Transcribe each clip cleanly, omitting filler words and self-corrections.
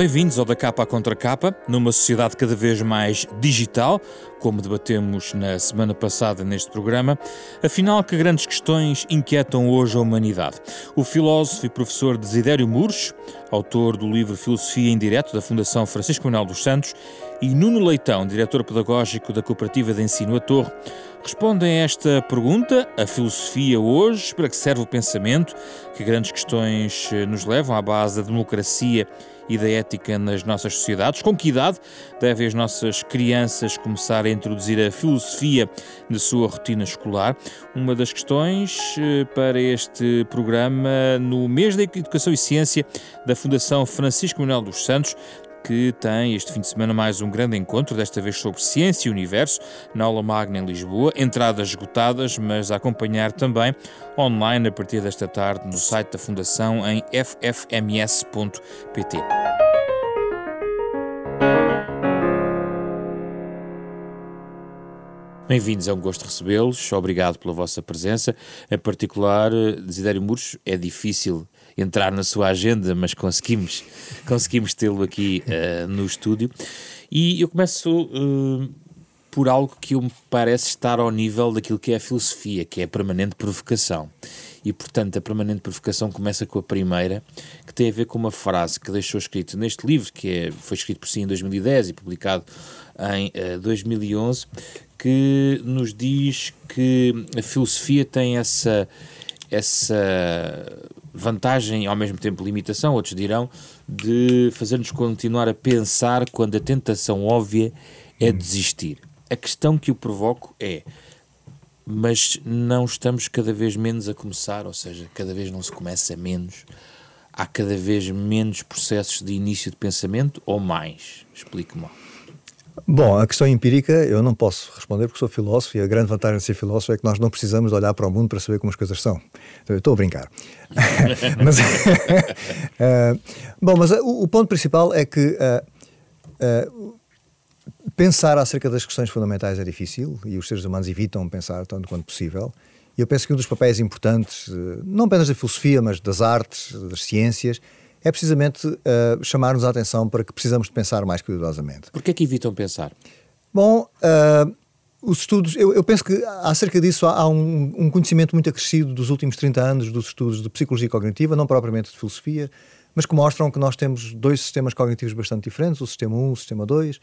Bem-vindos ao Da Capa à Contra Capa, numa sociedade cada vez mais digital, como debatemos na semana passada neste programa. Afinal, que grandes questões inquietam hoje a humanidade? O filósofo e professor Desidério Mures, autor do livro Filosofia em Direto, da Fundação Francisco Manuel dos Santos, e Nuno Leitão, diretor pedagógico da Cooperativa de Ensino A Torre, respondem a esta pergunta: a filosofia hoje, para que serve o pensamento? Que grandes questões nos levam à base da democracia e da ética nas nossas sociedades? Com que idade devem as nossas crianças começar a introduzir a filosofia na sua rotina escolar? Uma das questões para este programa no mês da Educação e Ciência da Fundação Francisco Manuel dos Santos, que tem este fim de semana mais um grande encontro, desta vez sobre ciência e universo, na Aula Magna em Lisboa. Entradas esgotadas, mas a acompanhar também online a partir desta tarde no site da Fundação em ffms.pt. Bem-vindos, é um gosto recebê-los, obrigado pela vossa presença. Em particular, Desidério Mures, é difícil entrar na sua agenda, mas conseguimos tê-lo aqui no estúdio. E eu começo por algo que me parece estar ao nível daquilo que é a filosofia, que é a permanente provocação. E, portanto, a permanente provocação começa com a primeira, que tem a ver com uma frase que deixou escrito neste livro, foi escrito por si em 2010 e publicado em 2011, que nos diz que a filosofia tem essa vantagem, ao mesmo tempo limitação, outros dirão, de fazer-nos continuar a pensar quando a tentação óbvia é desistir. A questão que eu provoco é: mas não estamos cada vez menos a começar, ou seja, cada vez não se começa menos, há cada vez menos processos de início de pensamento ou mais? Explique-me lá. Bom, a questão empírica eu não posso responder porque sou filósofo, e a grande vantagem de ser filósofo é que nós não precisamos de olhar para o mundo para saber como as coisas são. Então, eu estou a brincar. Mas, mas o ponto principal é que pensar acerca das questões fundamentais é difícil, e os seres humanos evitam pensar tanto quanto possível. E eu penso que um dos papéis importantes, não apenas da filosofia, mas das artes, das ciências, é precisamente chamar-nos a atenção para que precisamos de pensar mais cuidadosamente. Porquê é que evitam pensar? Bom, os estudos, eu penso que acerca disso há um conhecimento muito acrescido dos últimos 30 anos dos estudos de psicologia cognitiva, não propriamente de filosofia, mas que mostram que nós temos dois sistemas cognitivos bastante diferentes, o sistema 1 e o sistema 2,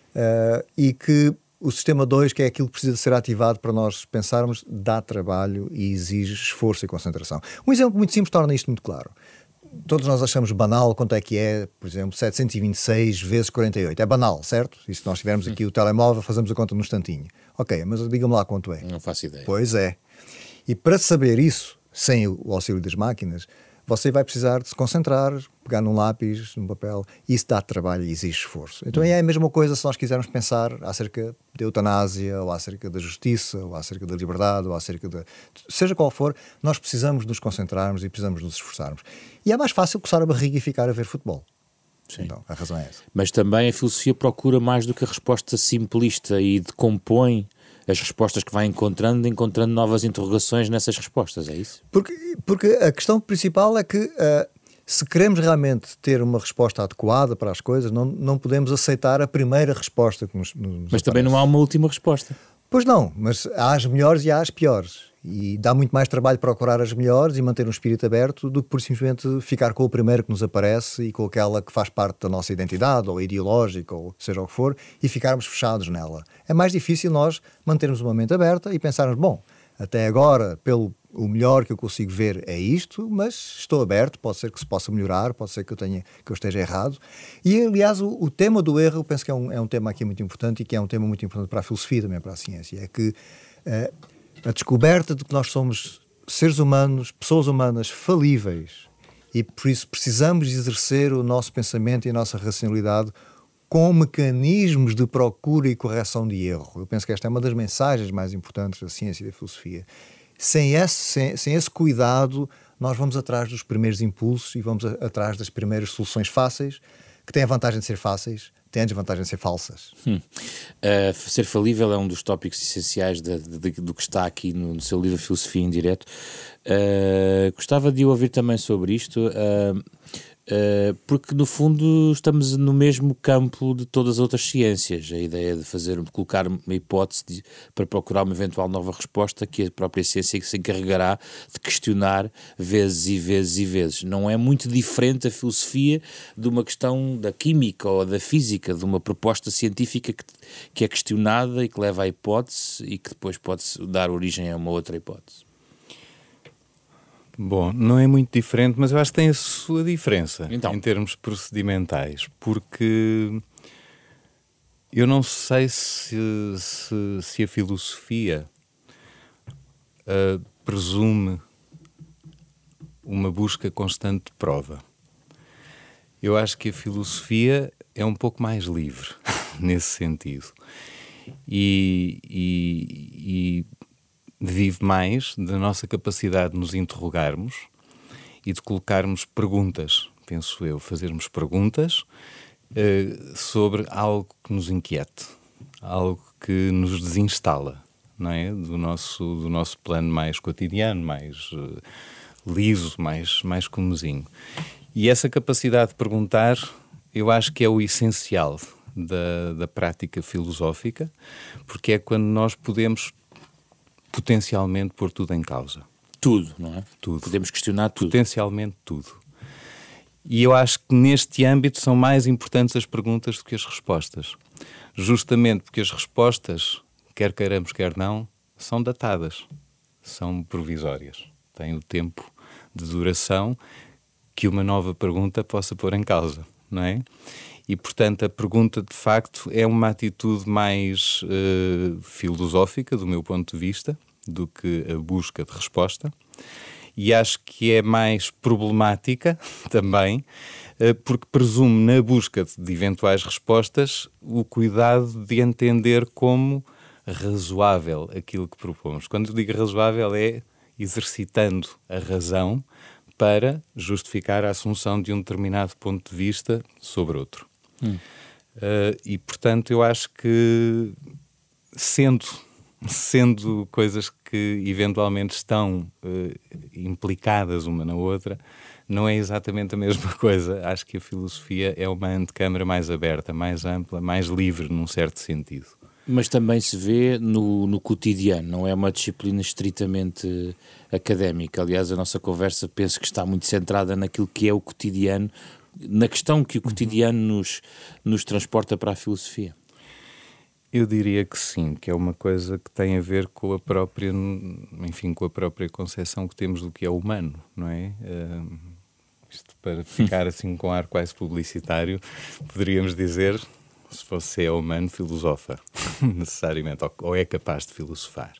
e que o sistema 2, que é aquilo que precisa ser ativado para nós pensarmos, dá trabalho e exige esforço e concentração. Um exemplo muito simples torna isto muito claro. Todos nós achamos banal quanto é que é, por exemplo, 726 vezes 48. É banal, certo? E se nós tivermos aqui o telemóvel, fazemos a conta num instantinho. Ok, mas diga-me lá quanto é. Não faço ideia. Pois é. E para saber isso, sem o auxílio das máquinas, você vai precisar de se concentrar, pegar num lápis, num papel, e isso dá trabalho e exige esforço. Então é a mesma coisa se nós quisermos pensar acerca da eutanásia, ou acerca da justiça, ou acerca da liberdade, ou acerca de... Seja qual for, nós precisamos nos concentrarmos e precisamos nos esforçarmos. E é mais fácil coçar a barriga e ficar a ver futebol. Sim. Então, a razão é essa. Mas também a filosofia procura mais do que a resposta simplista e decompõe as respostas que vai encontrando novas interrogações nessas respostas, é isso? Porque a questão principal é que se queremos realmente ter uma resposta adequada para as coisas, não podemos aceitar a primeira resposta que nos Mas aparece. também não há uma última resposta. Pois não, mas há as melhores e há as piores. E dá muito mais trabalho procurar as melhores e manter um espírito aberto do que por simplesmente ficar com o primeiro que nos aparece e com aquela que faz parte da nossa identidade, ou ideológica, ou seja o que for, e ficarmos fechados nela. É mais difícil nós mantermos uma mente aberta e pensarmos, bom, até agora, o melhor que eu consigo ver é isto, mas estou aberto, pode ser que se possa melhorar, pode ser que eu esteja errado. E, aliás, o tema do erro, eu penso que é um tema aqui muito importante, e que é um tema muito importante para a filosofia, também para a ciência, é que a descoberta de que nós somos seres humanos, pessoas humanas falíveis, e por isso precisamos exercer o nosso pensamento e a nossa racionalidade com mecanismos de procura e correção de erro. Eu penso que esta é uma das mensagens mais importantes da ciência e da filosofia. Sem esse cuidado, nós vamos atrás dos primeiros impulsos e vamos atrás das primeiras soluções fáceis, que têm a vantagem de ser fáceis, têm a desvantagem de ser falsas. Ser falível é um dos tópicos essenciais do que está aqui no seu livro Filosofia em Direto. Gostava de ouvir também sobre isto. Porque no fundo estamos no mesmo campo de todas as outras ciências. A ideia de colocar uma hipótese para procurar uma eventual nova resposta, que a própria ciência se encarregará de questionar vezes e vezes e vezes. Não é muito diferente a filosofia de uma questão da química ou da física, de uma proposta científica que é questionada e que leva à hipótese e que depois pode dar origem a uma outra hipótese. Bom, não é muito diferente, mas eu acho que tem a sua diferença então, em termos procedimentais, porque eu não sei se a filosofia presume uma busca constante de prova. Eu acho que a filosofia é um pouco mais livre nesse sentido e vive mais da nossa capacidade de nos interrogarmos e de colocarmos perguntas, penso eu, fazermos perguntas sobre algo que nos inquiete, algo que nos desinstala, não é? do nosso plano mais cotidiano, mais liso, mais comezinho. E essa capacidade de perguntar, eu acho que é o essencial da prática filosófica, porque é quando nós podemos potencialmente pôr tudo em causa. Tudo, não é? Tudo. Podemos questionar tudo. Potencialmente tudo. E eu acho que neste âmbito são mais importantes as perguntas do que as respostas. Justamente porque as respostas, quer queiramos, quer não, são datadas, são provisórias. Têm o tempo de duração que uma nova pergunta possa pôr em causa, não é? E, portanto, a pergunta, de facto, é uma atitude mais filosófica, do meu ponto de vista, do que a busca de resposta. E acho que é mais problemática também, porque presume na busca de eventuais respostas o cuidado de entender como razoável aquilo que propomos. Quando digo razoável é exercitando a razão para justificar a assunção de um determinado ponto de vista sobre outro. E, portanto, eu acho que, sendo coisas que eventualmente estão implicadas uma na outra, não é exatamente a mesma coisa. Acho que a filosofia é uma antecâmara mais aberta, mais ampla, mais livre, num certo sentido. Mas também se vê no cotidiano, não é uma disciplina estritamente académica. Aliás, a nossa conversa penso que está muito centrada naquilo que é o cotidiano, na questão que o cotidiano nos transporta para a filosofia. Eu diria que sim, que é uma coisa que tem a ver com a própria, enfim, com a própria concepção que temos do que é humano, não é? Isto para ficar assim com ar quase publicitário, poderíamos dizer, se você é humano, filosofa, necessariamente, ou é capaz de filosofar.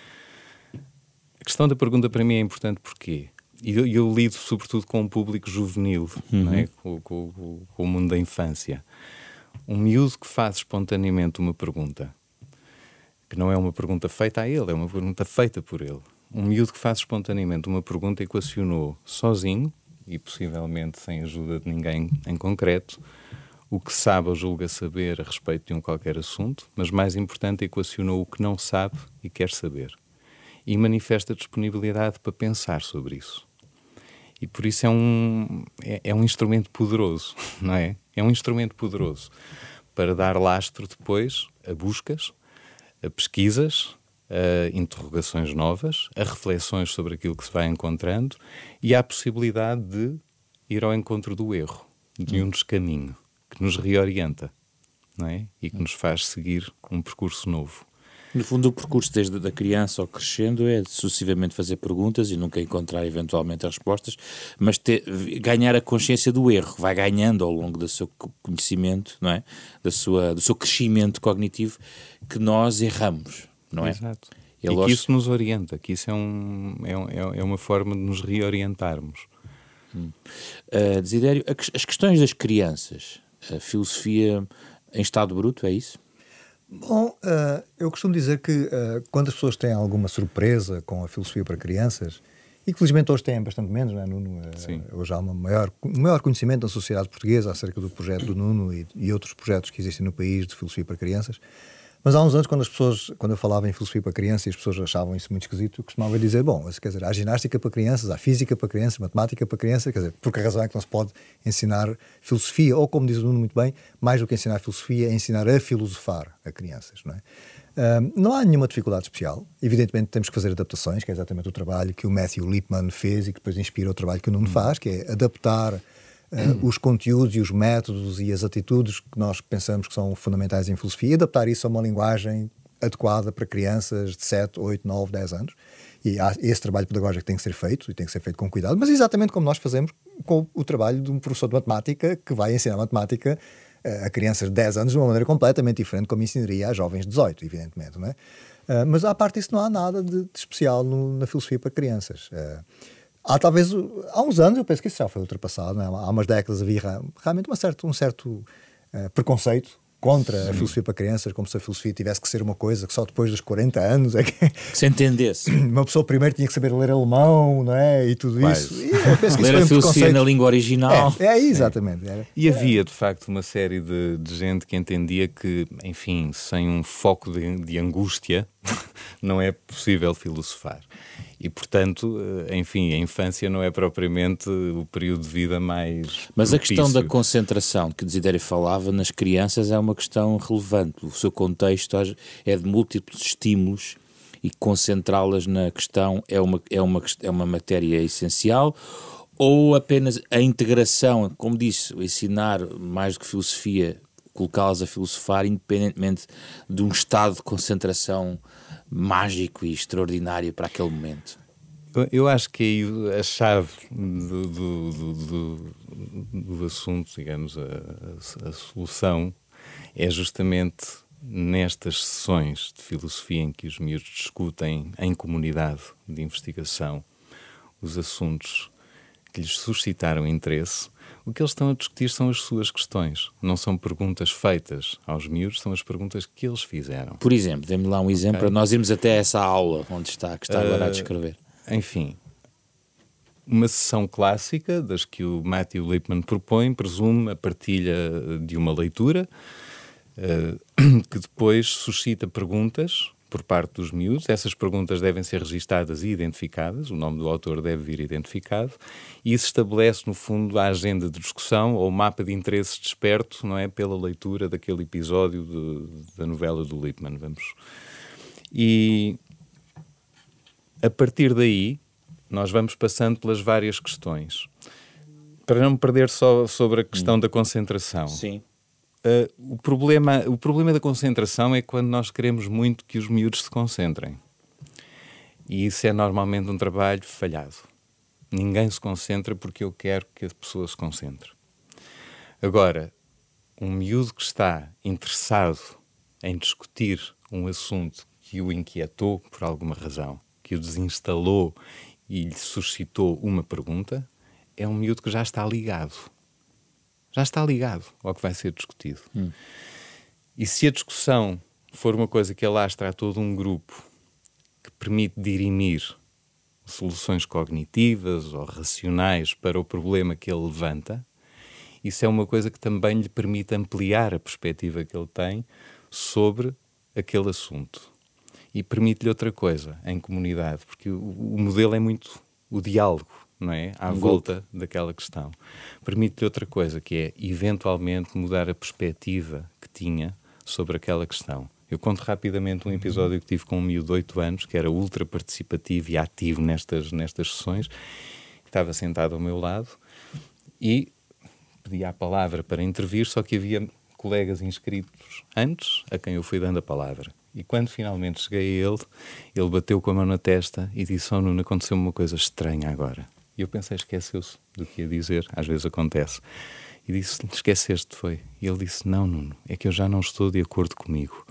A questão da pergunta para mim é importante porquê? E eu lido sobretudo com um público juvenil, não é? Com o mundo da infância. Um miúdo que faz espontaneamente uma pergunta, que não é uma pergunta feita a ele, é uma pergunta feita por ele. Um miúdo que faz espontaneamente uma pergunta equacionou sozinho, e possivelmente sem ajuda de ninguém em concreto, o que sabe ou julga saber a respeito de um qualquer assunto, mas mais importante, equacionou o que não sabe e quer saber. E manifesta disponibilidade para pensar sobre isso. E por isso é um instrumento poderoso, não é? É um instrumento poderoso para dar lastro depois a buscas, a pesquisas, a interrogações novas, a reflexões sobre aquilo que se vai encontrando e à possibilidade de ir ao encontro do erro, de um descaminho, que nos reorienta, não é? E que nos faz seguir um percurso novo. No fundo, o percurso desde a criança ao crescendo é sucessivamente fazer perguntas e nunca encontrar eventualmente as respostas, mas ganhar a consciência do erro, vai ganhando ao longo do seu conhecimento, não é? Do seu crescimento cognitivo, que nós erramos, não é? Exato. E que isso nos orienta, que isso é uma forma de nos reorientarmos. Desidério, as questões das crianças, a filosofia em estado bruto, é isso? Bom, eu costumo dizer que quando as pessoas têm alguma surpresa com a filosofia para crianças, e que felizmente hoje têm bastante menos, não é, Nuno? Hoje há um maior conhecimento da sociedade portuguesa acerca do projeto do Nuno e outros projetos que existem no país de filosofia para crianças. Mas há uns anos, quando eu falava em filosofia para crianças e as pessoas achavam isso muito esquisito, eu costumava dizer, bom, quer dizer, há ginástica para crianças, há física para crianças, matemática para crianças, quer dizer, por que a razão é que não se pode ensinar filosofia, ou como diz o Nuno muito bem, mais do que ensinar filosofia, é ensinar a filosofar a crianças, não é? Não há nenhuma dificuldade especial. Evidentemente temos que fazer adaptações, que é exatamente o trabalho que o Matthew Lipman fez e que depois inspira o trabalho que o Nuno faz, que é adaptar os conteúdos e os métodos e as atitudes que nós pensamos que são fundamentais em filosofia e adaptar isso a uma linguagem adequada para crianças de 7, 8, 9, 10 anos. E há esse trabalho pedagógico que tem que ser feito e tem que ser feito com cuidado, mas exatamente como nós fazemos com o trabalho de um professor de matemática que vai ensinar matemática a crianças de 10 anos de uma maneira completamente diferente como ensinaria a jovens de 18, evidentemente, não é? Mas à parte disso não há nada de especial na filosofia para crianças. Há uns anos, eu penso que isso já foi ultrapassado, não é? Há umas décadas havia realmente um certo preconceito contra a filosofia para crianças, como se a filosofia tivesse que ser uma coisa que só depois dos 40 anos é que se entendesse. Uma pessoa primeiro tinha que saber ler alemão, não é? E tudo isso. E eu penso que ler a filosofia na língua original. Exatamente. E havia, de facto, uma série de gente que entendia que, enfim, sem um foco de angústia, não é possível filosofar. E, portanto, enfim, a infância não é propriamente o período de vida mais Mas propício. A questão da concentração que Desidério falava nas crianças é uma questão relevante. O seu contexto é de múltiplos estímulos e concentrá-las na questão é uma matéria essencial, ou apenas a integração, como disse, ensinar mais do que filosofia, colocá-las a filosofar independentemente de um estado de concentração mágico e extraordinário para aquele momento. Eu acho que aí a chave do assunto, digamos, a solução é justamente nestas sessões de filosofia em que os miúdos discutem em comunidade de investigação os assuntos que lhes suscitaram interesse. O que eles estão a discutir são as suas questões. Não são perguntas feitas aos miúdos, são as perguntas que eles fizeram. Por exemplo, dê-me lá um exemplo para nós irmos até essa aula que está agora a descrever. Enfim, uma sessão clássica das que o Matthew Lipman propõe, presume a partilha de uma leitura que depois suscita perguntas por parte dos miúdos. Essas perguntas devem ser registadas e identificadas, o nome do autor deve vir identificado, e isso estabelece, no fundo, a agenda de discussão ou o mapa de interesses desperto, não é, pela leitura daquele episódio da novela do Lipman. E a partir daí nós vamos passando pelas várias questões. Para não me perder só sobre a questão da concentração. Sim. O problema da concentração é quando nós queremos muito que os miúdos se concentrem. E isso é normalmente um trabalho falhado. Ninguém se concentra porque eu quero que a pessoa se concentre. Agora, um miúdo que está interessado em discutir um assunto que o inquietou por alguma razão, que o desinstalou e lhe suscitou uma pergunta, é um miúdo que já está ligado. Já está ligado ao que vai ser discutido. E se a discussão for uma coisa que alastra a todo um grupo, que permite dirimir soluções cognitivas ou racionais para o problema que ele levanta, isso é uma coisa que também lhe permite ampliar a perspectiva que ele tem sobre aquele assunto. E permite-lhe outra coisa, em comunidade, porque o modelo é muito o diálogo, não é? À volta daquela questão. Permite-lhe outra coisa, que é, eventualmente, mudar a perspectiva que tinha sobre aquela questão. Eu conto rapidamente um episódio que tive com um miúdo de 8 anos, que era ultra participativo e ativo nestas sessões, que estava sentado ao meu lado e pedia a palavra para intervir, só que havia colegas inscritos antes, a quem eu fui dando a palavra. E quando finalmente cheguei a ele bateu com a mão na testa e disse: "Oh, Nuno, aconteceu uma coisa estranha agora." E eu pensei, esqueceu-se do que ia dizer, às vezes acontece. E disse: "Esqueceste, foi?" E ele disse: "Não, Nuno, é que eu já não estou de acordo comigo."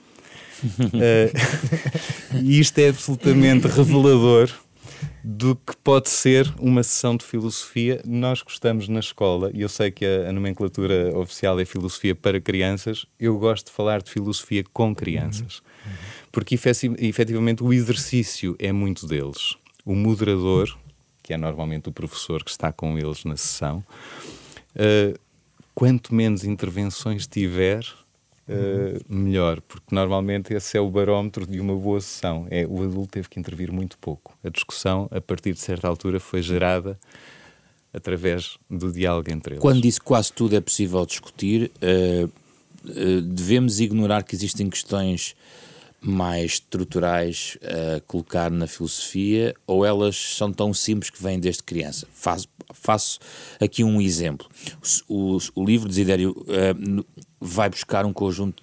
E isto é absolutamente revelador do que pode ser uma sessão de filosofia. Nós gostamos na escola, e eu sei que a nomenclatura oficial é filosofia para crianças, eu gosto de falar de filosofia com crianças. Porque efetivamente o exercício é muito deles. O moderador, que é normalmente o professor que está com eles na sessão, quanto menos intervenções tiver, melhor, porque normalmente esse é o barómetro de uma boa sessão. O adulto teve que intervir muito pouco. A discussão, a partir de certa altura, foi gerada através do diálogo entre eles. Quando disse quase tudo é possível discutir, devemos ignorar que existem questões mais estruturais a colocar na filosofia, ou elas são tão simples que vêm desde criança? Faço aqui um exemplo. O livro Desidério vai buscar um conjunto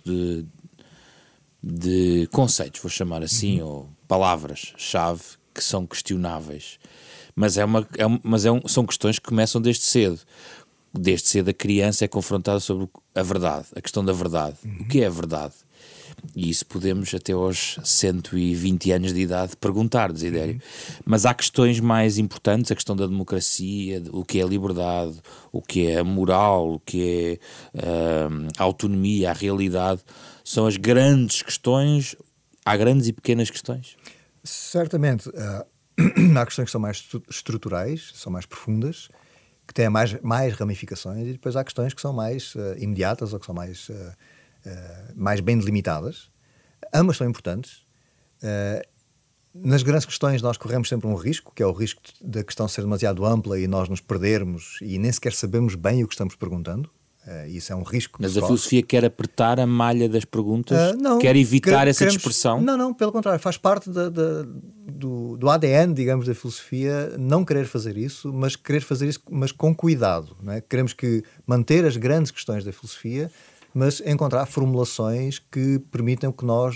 de conceitos, vou chamar assim, ou palavras-chave que são questionáveis. Mas são questões que começam desde cedo. Desde cedo a criança é confrontada sobre a verdade, a questão da verdade. O que é a verdade? E isso podemos até aos 120 anos de idade perguntar, Desidério. Mas há questões mais importantes, a questão da democracia, o que é a liberdade, o que é a moral, o que é a autonomia, a realidade. São as grandes questões. Há grandes e pequenas questões? Certamente. Há questões que são mais estruturais, são mais profundas, que têm mais ramificações, e depois há questões que são mais imediatas ou que são mais bem delimitadas. Ambas são importantes. Nas grandes questões nós corremos sempre um risco, que é o risco da questão ser demasiado ampla e nós nos perdermos e nem sequer sabemos bem o que estamos perguntando. Isso é um risco. Mas a filosofia quer apertar a malha das perguntas? Não, quer evitar essa dispersão? Não, pelo contrário, faz parte do ADN, digamos, da filosofia, não querer fazer isso, mas querer fazer isso, mas com cuidado, não é? Queremos manter as grandes questões da filosofia, mas encontrar formulações que permitam que nós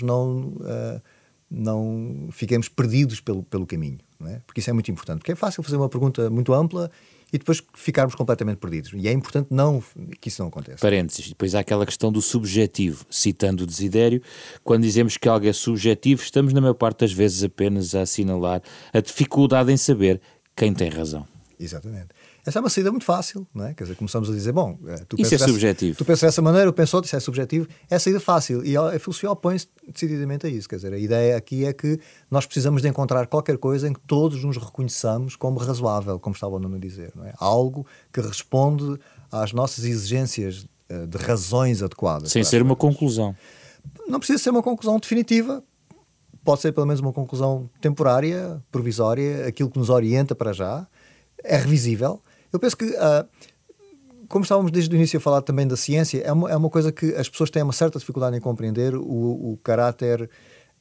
não fiquemos perdidos pelo caminho, não é? Porque isso é muito importante, porque é fácil fazer uma pergunta muito ampla e depois ficarmos completamente perdidos. E é importante que isso não aconteça. Parênteses. Depois há aquela questão do subjetivo. Citando o Desidério, quando dizemos que algo é subjetivo, estamos na maior parte das vezes apenas a assinalar a dificuldade em saber quem tem razão. Exatamente. Essa é uma saída muito fácil, não é? Quer dizer, começamos a dizer, bom, isso é subjetivo. Tu pensas dessa maneira, eu penso isso é subjetivo, é a saída fácil. E a filosofia opõe-se decididamente a isso. Quer dizer, a ideia aqui é que nós precisamos de encontrar qualquer coisa em que todos nos reconheçamos como razoável, como estava o Nuno a dizer, não é? Algo que responde às nossas exigências de razões adequadas. Sem ser uma conclusão. Não precisa ser uma conclusão definitiva, pode ser pelo menos uma conclusão temporária, provisória, aquilo que nos orienta para já, é revisível. Eu penso que, como estávamos desde o início a falar também da ciência, é uma coisa que as pessoas têm uma certa dificuldade em compreender, o caráter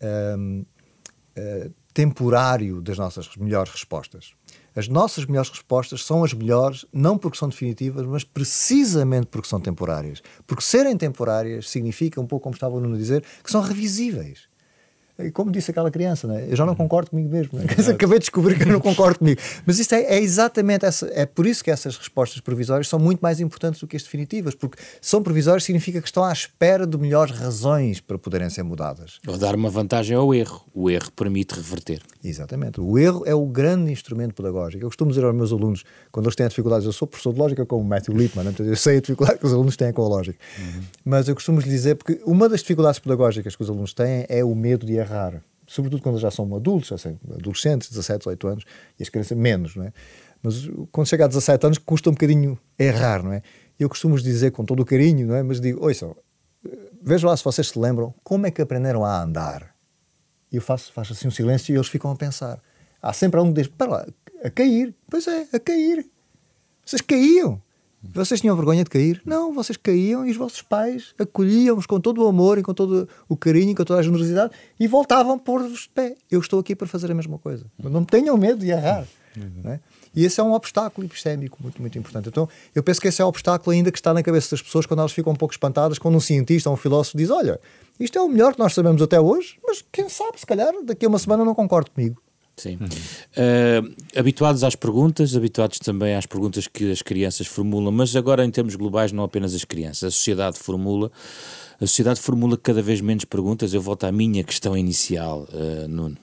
temporário das nossas melhores respostas. As nossas melhores respostas são as melhores, não porque são definitivas, mas precisamente porque são temporárias. Porque serem temporárias significa, um pouco como estava o Nuno a dizer, que são revisíveis. Como disse aquela criança, né? Eu já não concordo comigo mesmo, né? Acabei de descobrir que eu não concordo comigo, mas isto é exatamente é por isso que essas respostas provisórias são muito mais importantes do que as definitivas, porque são provisórias significa que estão à espera de melhores razões para poderem ser mudadas. Ou dar uma vantagem ao erro. O erro permite reverter. Exatamente. O erro é o grande instrumento pedagógico. Eu costumo dizer aos meus alunos, quando eles têm dificuldades, eu sou professor de lógica como o Matthew Lipman, né? Eu sei a dificuldade que os alunos têm com a lógica, mas eu costumo lhes dizer, porque uma das dificuldades pedagógicas que os alunos têm é o medo de errar. Sobretudo quando já são adultos, adolescentes, 17, 18 anos, e as crianças menos, não é? Mas quando chega a 17 anos custa um bocadinho errar, não é? Eu costumo dizer com todo o carinho, não é? Mas digo, ouçam, vejam lá se vocês se lembram como é que aprenderam a andar. E eu faço assim um silêncio e eles ficam a pensar. Há sempre algum deles, para lá, a cair. Pois é, a cair. Vocês caíam. Vocês tinham vergonha de cair? Não, vocês caíam e os vossos pais acolhiam-vos com todo o amor e com todo o carinho, com toda a generosidade e voltavam a pôr-vos de pé. Eu estou aqui para fazer a mesma coisa. Não tenham medo de errar. Não é? E esse é um obstáculo epistémico muito, muito importante. Então, eu penso que esse é o obstáculo ainda que está na cabeça das pessoas quando elas ficam um pouco espantadas, quando um cientista ou um filósofo diz, olha, isto é o melhor que nós sabemos até hoje, mas quem sabe, se calhar, daqui a uma semana não concordo comigo. Sim. Habituados às perguntas, habituados também às perguntas que as crianças formulam, mas agora em termos globais não apenas as crianças, a sociedade formula cada vez menos perguntas. Eu volto à minha questão inicial, Nuno.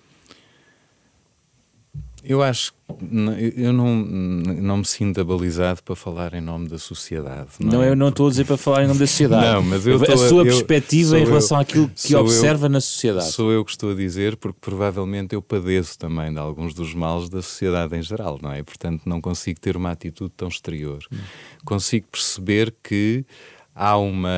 Eu acho que eu não me sinto abalizado para falar em nome da sociedade. Eu não estou a dizer para falar em nome da sociedade. Não, mas a sua perspectiva em relação àquilo que observa na sociedade. Sou eu que estou a dizer, porque provavelmente eu padeço também de alguns dos males da sociedade em geral, não é? Portanto, não consigo ter uma atitude tão exterior. Consigo perceber que Há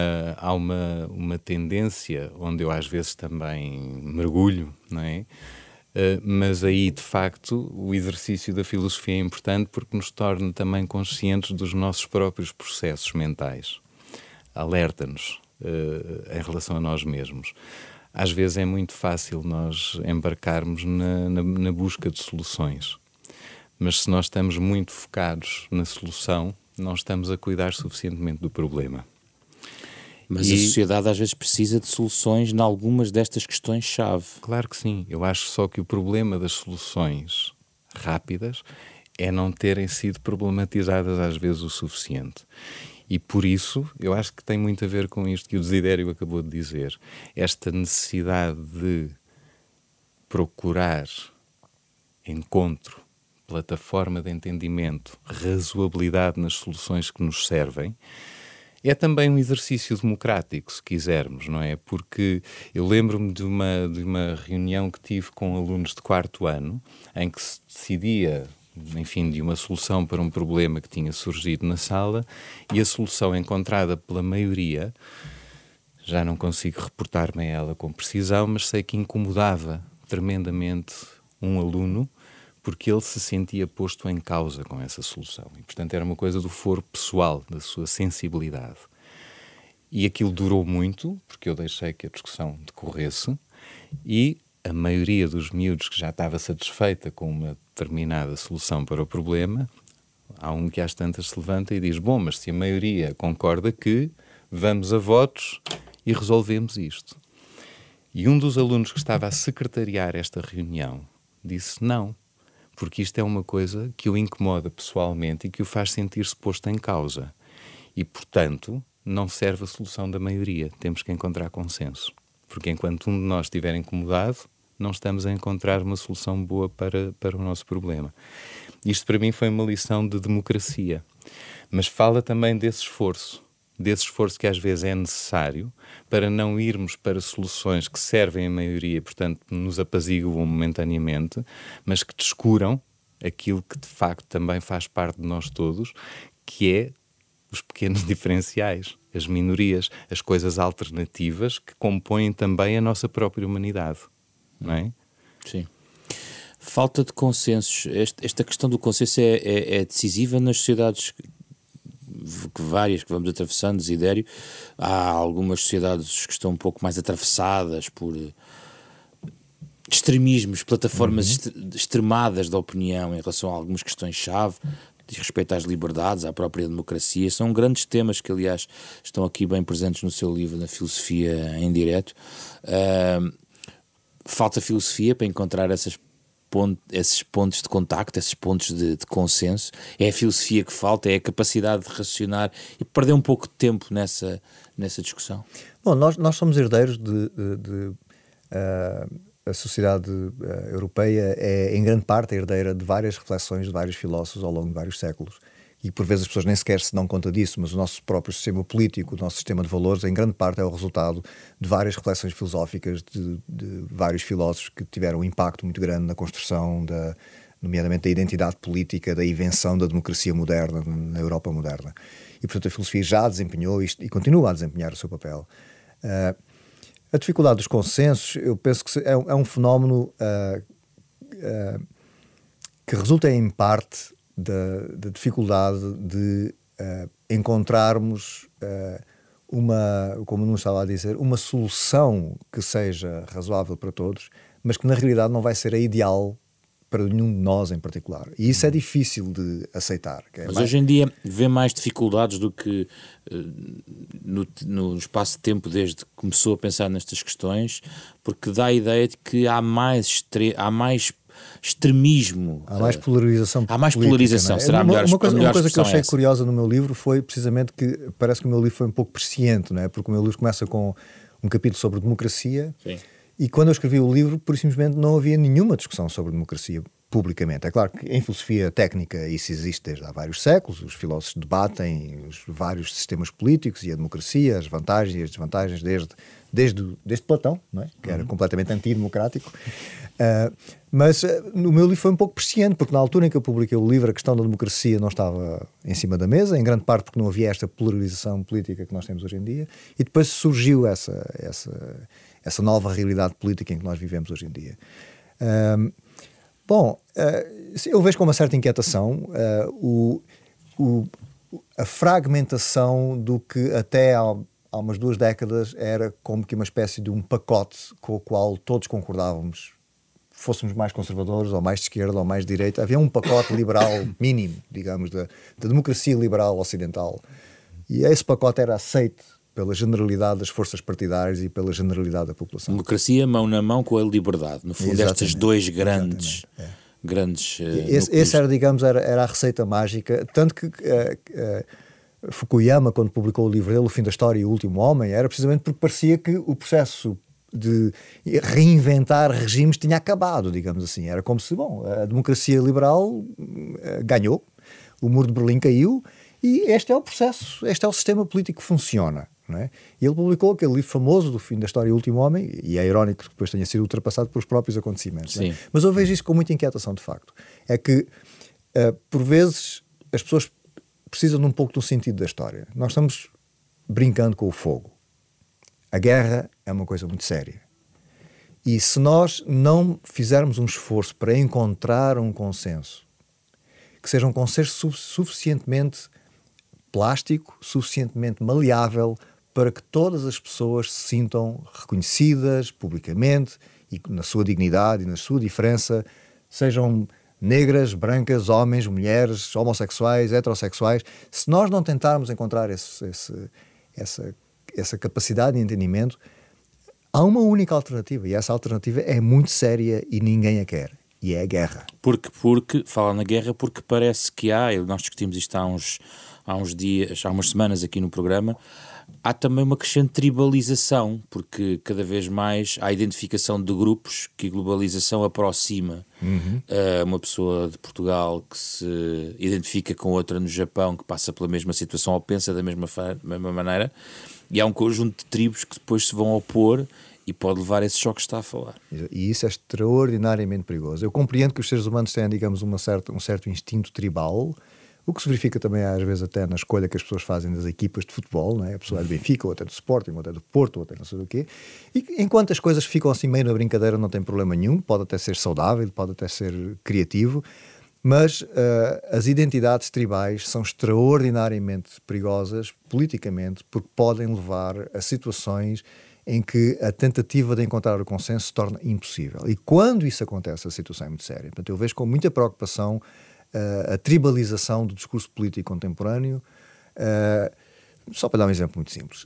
uma tendência onde eu às vezes também mergulho, não é? Mas aí, de facto, o exercício da filosofia é importante porque nos torna também conscientes dos nossos próprios processos mentais. Alerta-nos em relação a nós mesmos. Às vezes é muito fácil nós embarcarmos na busca de soluções, mas se nós estamos muito focados na solução, não estamos a cuidar suficientemente do problema. Mas a sociedade às vezes precisa de soluções em algumas destas questões-chave. Claro que sim. Eu acho só que o problema das soluções rápidas é não terem sido problematizadas às vezes o suficiente. E por isso, eu acho que tem muito a ver com isto que o Desidério acabou de dizer. Esta necessidade de procurar encontro, plataforma de entendimento, razoabilidade nas soluções que nos servem, é também um exercício democrático, se quisermos, não é? Porque eu lembro-me de uma reunião que tive com alunos de 4º ano, em que se decidia, enfim, de uma solução para um problema que tinha surgido na sala, e a solução encontrada pela maioria, já não consigo reportar-me a ela com precisão, mas sei que incomodava tremendamente um aluno, porque ele se sentia posto em causa com essa solução. E, portanto, era uma coisa do foro pessoal, da sua sensibilidade. E aquilo durou muito, porque eu deixei que a discussão decorresse, e a maioria dos miúdos que já estava satisfeita com uma determinada solução para o problema, há um que às tantas se levanta e diz: bom, mas se a maioria concorda que, vamos a votos e resolvemos isto. E um dos alunos que estava a secretariar esta reunião disse não, porque isto é uma coisa que o incomoda pessoalmente e que o faz sentir-se posto em causa. E, portanto, não serve a solução da maioria. Temos que encontrar consenso. Porque enquanto um de nós estiver incomodado, não estamos a encontrar uma solução boa para o nosso problema. Isto, para mim, foi uma lição de democracia. Mas fala também desse esforço que às vezes é necessário para não irmos para soluções que servem à maioria, portanto, nos apaziguam momentaneamente, mas que descuram aquilo que de facto também faz parte de nós todos, que é os pequenos diferenciais, as minorias, as coisas alternativas que compõem também a nossa própria humanidade, não é? Sim. Falta de consensos. Esta questão do consenso é decisiva nas sociedades várias que vamos atravessando, Desidério. Há algumas sociedades que estão um pouco mais atravessadas por extremismos, plataformas extremadas da opinião em relação a algumas questões-chave, diz respeito às liberdades, à própria democracia. São grandes temas que, aliás, estão aqui bem presentes no seu livro, na Filosofia em Direto. Falta filosofia para encontrar esses pontos de contacto, esses pontos de consenso. É a filosofia que falta, é a capacidade de raciocinar e perder um pouco de tempo nessa discussão. Bom, nós somos herdeiros a sociedade europeia é em grande parte herdeira de várias reflexões de vários filósofos ao longo de vários séculos. E por vezes as pessoas nem sequer se dão conta disso, mas o nosso próprio sistema político, o nosso sistema de valores, em grande parte é o resultado de várias reflexões filosóficas de vários filósofos que tiveram um impacto muito grande na construção, nomeadamente da identidade política, da invenção da democracia moderna, na Europa moderna. E, portanto, a filosofia já desempenhou isto e continua a desempenhar o seu papel. A dificuldade dos consensos, eu penso que é um fenómeno que resulta em parte da dificuldade de encontrarmos como não estava a dizer, uma solução que seja razoável para todos, mas que na realidade não vai ser a ideal para nenhum de nós em particular. E isso é difícil de aceitar. Mas hoje em dia vê mais dificuldades do que no espaço de tempo desde que começou a pensar nestas questões, porque dá a ideia de que há mais extremismo. Há mais polarização política. Há mais polarização, não é? Será a melhor Uma coisa que eu achei essa. curiosa no meu livro foi precisamente que parece que o meu livro foi um pouco presciente, não é? Porque o meu livro começa com um capítulo sobre democracia. Sim. E quando eu escrevi o livro, por simplesmente não havia nenhuma discussão sobre democracia. publicamente. É claro que em filosofia técnica isso existe desde há vários séculos, os filósofos debatem os vários sistemas políticos e a democracia, as vantagens e as desvantagens desde Platão, não é? Que era completamente antidemocrático. Mas no meu livro foi um pouco presciente, porque na altura em que eu publiquei o livro a questão da democracia não estava em cima da mesa, em grande parte porque não havia esta polarização política que nós temos hoje em dia, e depois surgiu essa nova realidade política em que nós vivemos hoje em dia. Eu vejo com uma certa inquietação a fragmentação do que até há umas 2 décadas era como que uma espécie de um pacote com o qual todos concordávamos, fôssemos mais conservadores ou mais de esquerda ou mais de direita. Havia um pacote liberal mínimo, digamos, da democracia liberal ocidental, e esse pacote era aceito pela generalidade das forças partidárias e pela generalidade da população. Democracia mão na mão com a liberdade. No fundo, estes dois grandes... Esse era, digamos, era a receita mágica. Tanto que Fukuyama, quando publicou o livro dele, O Fim da História e o Último Homem, era precisamente porque parecia que o processo de reinventar regimes tinha acabado, digamos assim. Era como se, a democracia liberal ganhou, o muro de Berlim caiu, e este é o processo, este é o sistema político que funciona. Não é? E ele publicou aquele livro famoso do Fim da História e o Último Homem, e é irónico que depois tenha sido ultrapassado pelos próprios acontecimentos. Não é? Mas eu vejo isso com muita inquietação, de facto. É que, por vezes, as pessoas precisam de um pouco do sentido da história. Nós estamos brincando com o fogo. A guerra é uma coisa muito séria. E se nós não fizermos um esforço para encontrar um consenso, que seja um consenso suficientemente plástico, suficientemente maleável, para que todas as pessoas se sintam reconhecidas publicamente e na sua dignidade e na sua diferença, sejam negras, brancas, homens, mulheres, homossexuais, heterossexuais. Se nós não tentarmos encontrar essa capacidade de entendimento, há uma única alternativa, e essa alternativa é muito séria e ninguém a quer, e é a guerra. Porque fala na guerra porque parece que nós discutimos isto há uns dias, há umas semanas aqui no programa, há também uma crescente tribalização, porque cada vez mais há identificação de grupos que a globalização aproxima. Uma pessoa de Portugal que se identifica com outra no Japão, que passa pela mesma situação ou pensa da mesma maneira, e há um conjunto de tribos que depois se vão opor e pode levar a esse choque que está a falar. E isso é extraordinariamente perigoso. Eu compreendo que os seres humanos têm, digamos, um certo instinto tribal, o que se verifica também às vezes até na escolha que as pessoas fazem das equipas de futebol, não é? A pessoa é do Benfica, ou até do Sporting, ou até do Porto, ou até não sei do quê. E enquanto as coisas ficam assim meio na brincadeira, não tem problema nenhum, pode até ser saudável, pode até ser criativo, mas as identidades tribais são extraordinariamente perigosas politicamente, porque podem levar a situações em que a tentativa de encontrar o consenso se torna impossível. E quando isso acontece, a situação é muito séria. Portanto, eu vejo com muita preocupação a tribalização do discurso político contemporâneo. Só para dar um exemplo muito simples.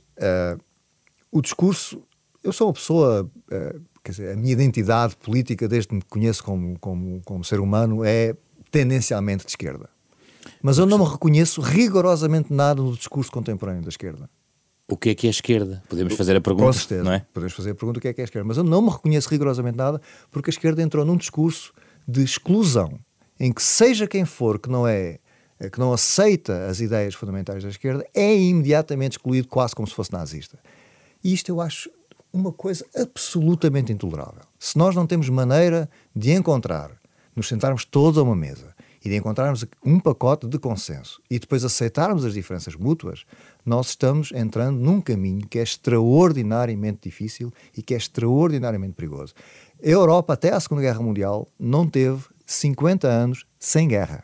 O discurso... Eu sou uma pessoa... quer dizer, a minha identidade política, desde que me conheço como ser humano, é tendencialmente de esquerda. Mas eu não me reconheço rigorosamente nada no discurso contemporâneo da esquerda. O que é a esquerda? Podemos fazer a pergunta, com certeza, não é? Podemos fazer a pergunta o que é a esquerda. Mas eu não me reconheço rigorosamente nada porque a esquerda entrou num discurso de exclusão, em que seja quem for que não aceita as ideias fundamentais da esquerda, é imediatamente excluído quase como se fosse nazista. E isto eu acho uma coisa absolutamente intolerável. Se nós não temos maneira de nos sentarmos todos a uma mesa e de encontrarmos um pacote de consenso e depois aceitarmos as diferenças mútuas, nós estamos entrando num caminho que é extraordinariamente difícil e que é extraordinariamente perigoso. A Europa, até à Segunda Guerra Mundial, não teve 50 anos sem guerra.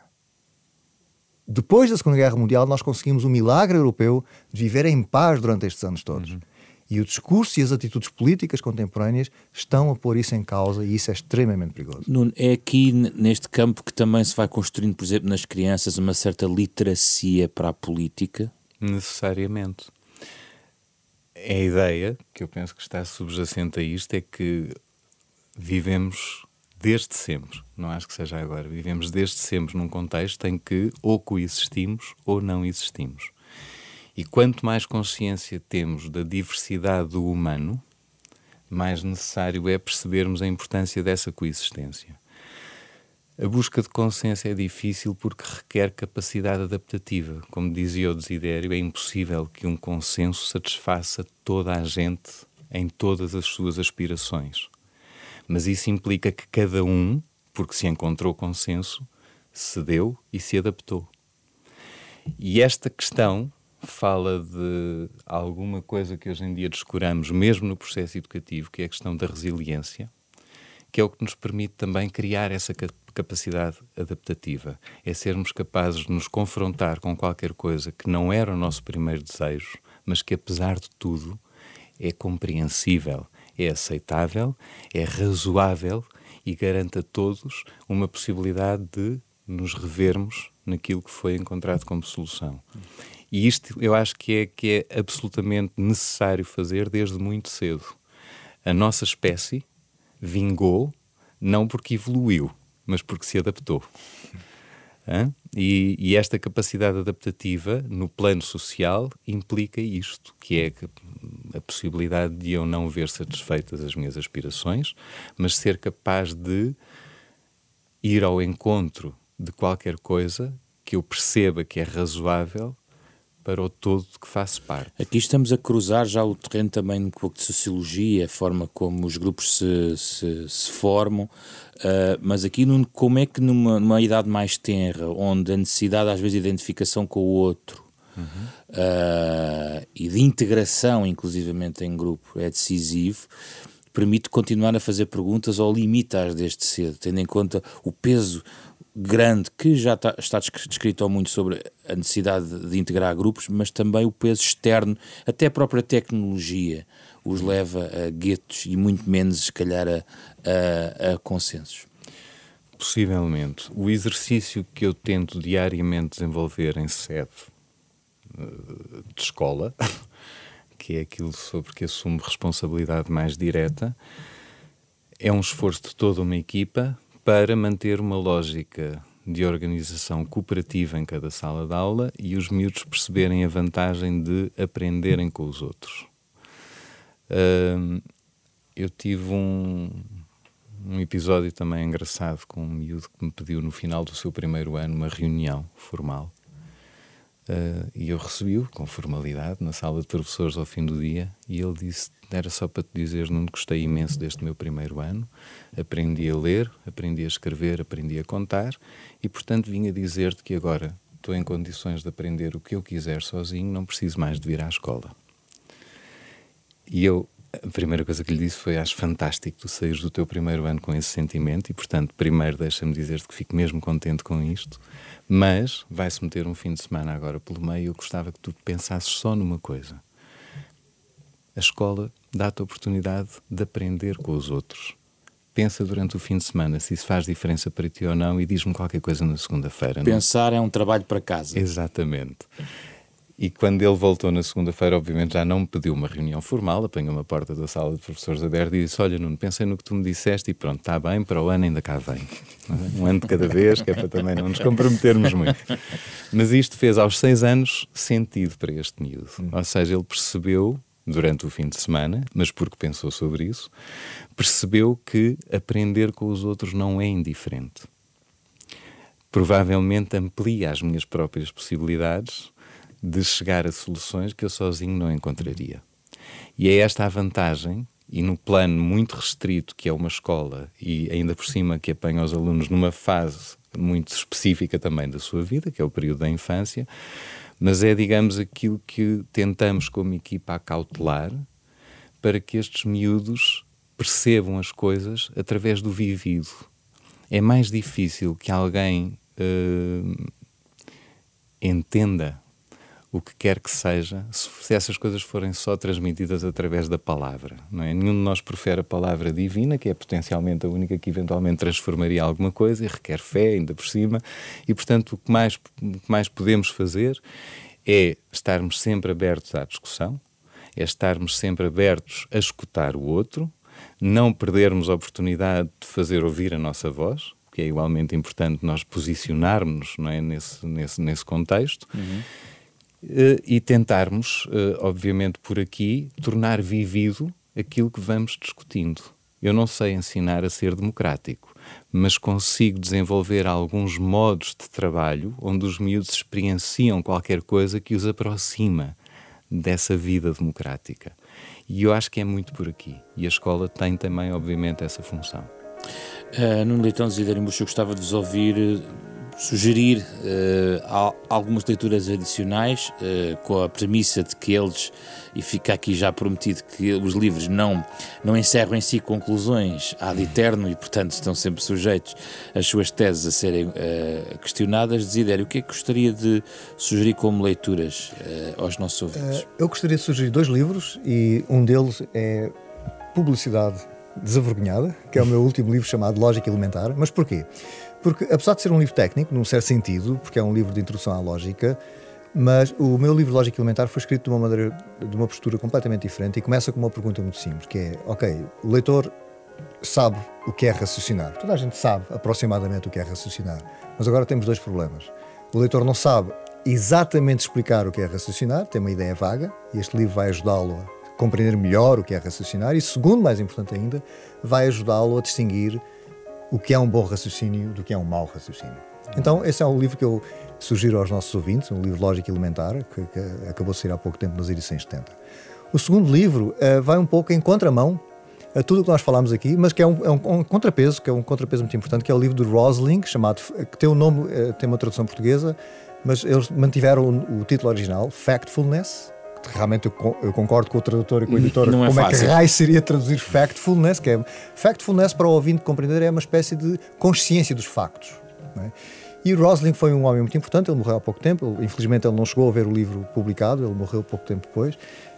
Depois da Segunda Guerra Mundial, nós conseguimos o milagre europeu de viver em paz durante estes anos todos. E o discurso e as atitudes políticas contemporâneas estão a pôr isso em causa e isso é extremamente perigoso. Nuno, é aqui neste campo que também se vai construindo, por exemplo, nas crianças, uma certa literacia para a política? Necessariamente. A ideia, que eu penso que está subjacente a isto, é que vivemos desde sempre, não acho que seja agora, vivemos desde sempre num contexto em que ou coexistimos ou não existimos. E quanto mais consciência temos da diversidade do humano, mais necessário é percebermos a importância dessa coexistência. A busca de consenso é difícil porque requer capacidade adaptativa. Como dizia o Desidério, é impossível que um consenso satisfaça toda a gente em todas as suas aspirações. Mas isso implica que cada um, porque se encontrou consenso, cedeu e se adaptou. E esta questão fala de alguma coisa que hoje em dia descuramos, mesmo no processo educativo, que é a questão da resiliência, que é o que nos permite também criar essa capacidade adaptativa. É sermos capazes de nos confrontar com qualquer coisa que não era o nosso primeiro desejo, mas que, apesar de tudo, é compreensível, é aceitável, é razoável e garante a todos uma possibilidade de nos revermos naquilo que foi encontrado como solução. E isto eu acho que é absolutamente necessário fazer desde muito cedo. A nossa espécie vingou não porque evoluiu, mas porque se adaptou. E esta capacidade adaptativa no plano social implica isto, que é a possibilidade de eu não ver satisfeitas as minhas aspirações, mas ser capaz de ir ao encontro de qualquer coisa que eu perceba que é razoável para o todo de que faço parte. Aqui estamos a cruzar já o terreno também um pouco de sociologia, a forma como os grupos se formam, mas aqui como é que numa idade mais tenra, onde a necessidade às vezes de identificação com o outro e de integração inclusivamente em grupo é decisivo, permite continuar a fazer perguntas ou limita-as desde cedo, tendo em conta o peso grande que já está descrito muito sobre a necessidade de integrar grupos, mas também o peso externo, até a própria tecnologia os leva a guetos e muito menos, se calhar, a consensos. Possivelmente. O exercício que eu tento diariamente desenvolver em sede de escola, que é aquilo sobre que assumo responsabilidade mais direta, é um esforço de toda uma equipa para manter uma lógica de organização cooperativa em cada sala de aula e os miúdos perceberem a vantagem de aprenderem com os outros. Eu tive um episódio também engraçado com um miúdo que me pediu no final do seu primeiro ano uma reunião formal. E eu recebi-o com formalidade na sala de professores ao fim do dia e ele disse: era só para te dizer, Nuno, gostei imenso deste meu primeiro ano, aprendi a ler, aprendi a escrever, aprendi a contar e portanto vim a dizer-te que agora estou em condições de aprender o que eu quiser sozinho, não preciso mais de vir à escola. E a primeira coisa que lhe disse foi: acho fantástico tu saíres do teu primeiro ano com esse sentimento e portanto primeiro deixa-me dizer-te que fico mesmo contente com isto, mas vai-se meter um fim de semana agora pelo meio e eu gostava que tu pensasses só numa coisa. A escola dá-te a oportunidade de aprender com os outros. Pensa durante o fim de semana se isso faz diferença para ti ou não e diz-me qualquer coisa na segunda-feira. Pensar é um trabalho para casa. Exatamente. E quando ele voltou na segunda-feira, obviamente já não me pediu uma reunião formal, apanhou-me à porta da sala de professores aberta e disse: olha, Nuno, pensei no que tu me disseste e pronto, está bem, para o ano ainda cá vem. Um ano de cada vez, que é para também não nos comprometermos muito. Mas isto fez aos 6 anos sentido para este miúdo. Ou seja, ele percebeu, durante o fim de semana, mas porque pensou sobre isso, percebeu que aprender com os outros não é indiferente. Provavelmente amplia as minhas próprias possibilidades de chegar a soluções que eu sozinho não encontraria. E é esta a vantagem, e no plano muito restrito que é uma escola, e ainda por cima que apanha os alunos numa fase muito específica também da sua vida, que é o período da infância, mas é, digamos, aquilo que tentamos como equipa acautelar para que estes miúdos percebam as coisas através do vivido. É mais difícil que alguém entenda o que quer que seja, se essas coisas forem só transmitidas através da palavra, não é? Nenhum de nós profere a palavra divina, que é potencialmente a única que eventualmente transformaria alguma coisa e requer fé, ainda por cima, e portanto o que mais podemos fazer é estarmos sempre abertos à discussão, é estarmos sempre abertos a escutar o outro, não perdermos a oportunidade de fazer ouvir a nossa voz, que é igualmente importante nós posicionarmos, não é, nesse contexto, e tentarmos, obviamente por aqui, tornar vivido aquilo que vamos discutindo. Eu não sei ensinar a ser democrático, mas consigo desenvolver alguns modos de trabalho onde os miúdos experienciam qualquer coisa que os aproxima dessa vida democrática. E eu acho que é muito por aqui. E a escola tem também, obviamente, essa função. Nuno Leitão Desidério Murcho, eu gostava de vos ouvir sugerir algumas leituras adicionais, com a premissa de que eles, e fica aqui já prometido que os livros não encerram em si conclusões ad eterno e, portanto, estão sempre sujeitos às suas teses a serem questionadas. Desidério, o que é que gostaria de sugerir como leituras aos nossos ouvintes? Eu gostaria de sugerir 2 livros, e um deles é Publicidade Desavergonhada, que é o meu último livro, chamado Lógica Elementar. Mas porquê? Porque, apesar de ser um livro técnico, num certo sentido, porque é um livro de introdução à lógica, mas o meu livro Lógica Elementar foi escrito de uma postura completamente diferente, e começa com uma pergunta muito simples, que é, ok, o leitor sabe o que é raciocinar. Toda a gente sabe aproximadamente o que é raciocinar, mas agora temos 2 problemas. O leitor não sabe exatamente explicar o que é raciocinar, tem uma ideia vaga, e este livro vai ajudá-lo a compreender melhor o que é raciocinar, e, segundo, mais importante ainda, vai ajudá-lo a distinguir o que é um bom raciocínio do que é um mau raciocínio. Então, esse é um livro que eu sugiro aos nossos ouvintes, um livro Lógica Elementar, que acabou de sair há pouco tempo nas edições 70. O segundo livro vai um pouco em contramão a tudo o que nós falámos aqui, mas que é um contrapeso, que é um contrapeso muito importante, que é o livro de Rosling, que tem um nome, tem uma tradução portuguesa, mas eles mantiveram o título original, Factfulness. Realmente eu concordo com o tradutor e com a editora. Não é como fácil. É que raio seria traduzir factfulness? Que é, factfulness, para o ouvinte compreender, é uma espécie de consciência dos factos. Não é? E o Rosling foi um homem muito importante, ele morreu há pouco tempo, infelizmente ele não chegou a ver o livro publicado, ele morreu pouco tempo depois.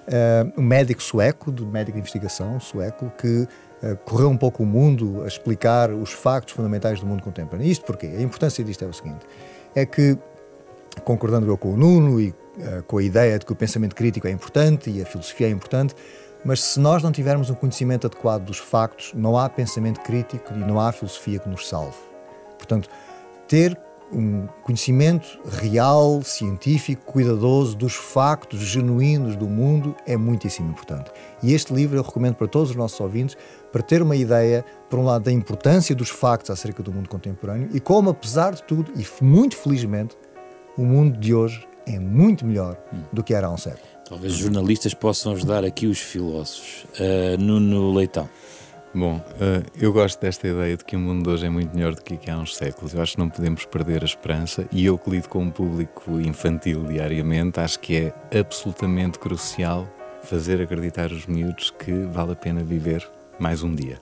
Um médico sueco, médico de investigação sueco, que correu um pouco o mundo a explicar os factos fundamentais do mundo contemporâneo. Isto porquê? A importância disto é o seguinte, é que, concordando eu com o Nuno e com a ideia de que o pensamento crítico é importante e a filosofia é importante, mas se nós não tivermos um conhecimento adequado dos factos, não há pensamento crítico e não há filosofia que nos salve. Portanto, ter um conhecimento real, científico, cuidadoso dos factos genuínos do mundo é muitíssimo importante. E este livro eu recomendo para todos os nossos ouvintes, para ter uma ideia, por um lado, da importância dos factos acerca do mundo contemporâneo e como, apesar de tudo, e muito felizmente, o mundo de hoje é muito melhor do que era há um século. Talvez os jornalistas possam ajudar aqui os filósofos. Nuno Leitão. Bom, eu gosto desta ideia de que o mundo de hoje é muito melhor do que há uns séculos. Eu acho que não podemos perder a esperança, e eu que lido com um público infantil diariamente, acho que é absolutamente crucial fazer acreditar os miúdos que vale a pena viver mais um dia.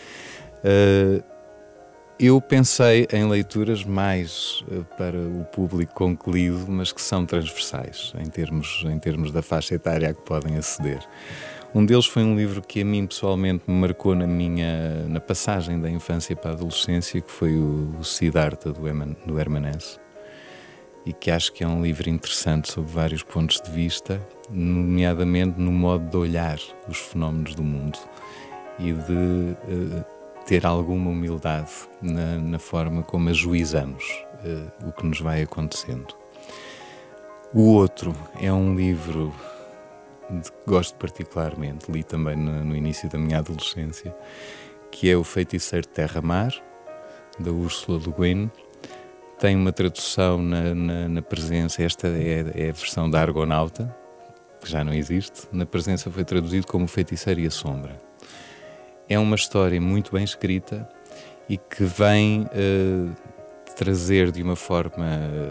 Eu pensei em leituras mais para o público concluído, mas que são transversais em termos da faixa etária a que podem aceder. Um deles foi um livro que a mim pessoalmente me marcou na passagem da infância para a adolescência, que foi o Siddhartha do Hermann Hesse, e que acho que é um livro interessante sob vários pontos de vista, nomeadamente no modo de olhar os fenómenos do mundo e de ter alguma humildade na forma como ajuizamos o que nos vai acontecendo. O outro é um livro de que gosto particularmente, li também no início da minha adolescência, que é O Feiticeiro de Terra-Mar, da Ursula Le Guin. Tem uma tradução na presença, esta é a versão da Argonauta, que já não existe. Na presença foi traduzido como O Feiticeiro e a Sombra. É uma história muito bem escrita e que vem trazer de uma forma,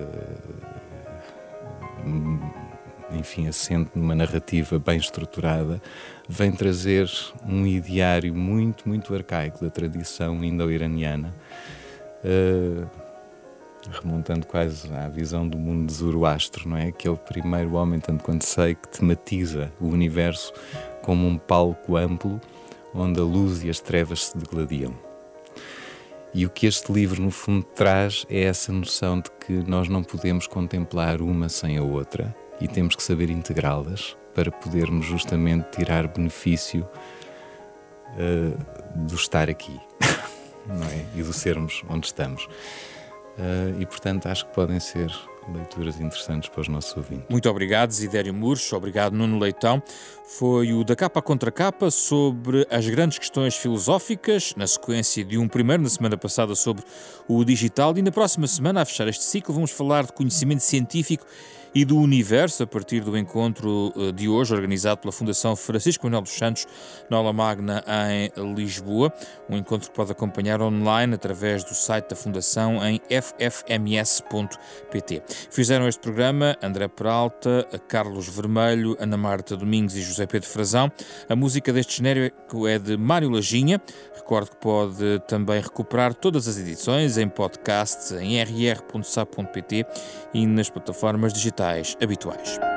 enfim, assente numa narrativa bem estruturada, vem trazer um ideário muito, muito arcaico da tradição indo-iraniana, remontando quase à visão do mundo de Zoroastro, não é? Que é o primeiro homem, tanto quanto sei, que tematiza o universo como um palco amplo onde a luz e as trevas se degladiam. E o que este livro, no fundo, traz é essa noção de que nós não podemos contemplar uma sem a outra e temos que saber integrá-las para podermos justamente tirar benefício do estar aqui, não é? E do sermos onde estamos. E, portanto, acho que podem ser leituras interessantes para os nossos ouvintes. Muito obrigado, Desidério Murcho. Obrigado, Nuno Leitão. Foi o Da Capa à Contra Capa sobre as grandes questões filosóficas, na sequência de um primeiro, na semana passada, sobre o digital. E na próxima semana, a fechar este ciclo, vamos falar de conhecimento científico e do universo, a partir do encontro de hoje, organizado pela Fundação Francisco Manuel dos Santos, na Aula Magna, em Lisboa. Um encontro que pode acompanhar online através do site da Fundação em ffms.pt. Fizeram este programa André Peralta, Carlos Vermelho, Ana Marta Domingos e José Pedro Frazão. A música deste genérico é de Mário Lajinha. Recordo que pode também recuperar todas as edições em podcast em rr.sa.pt e nas plataformas digitais habituais.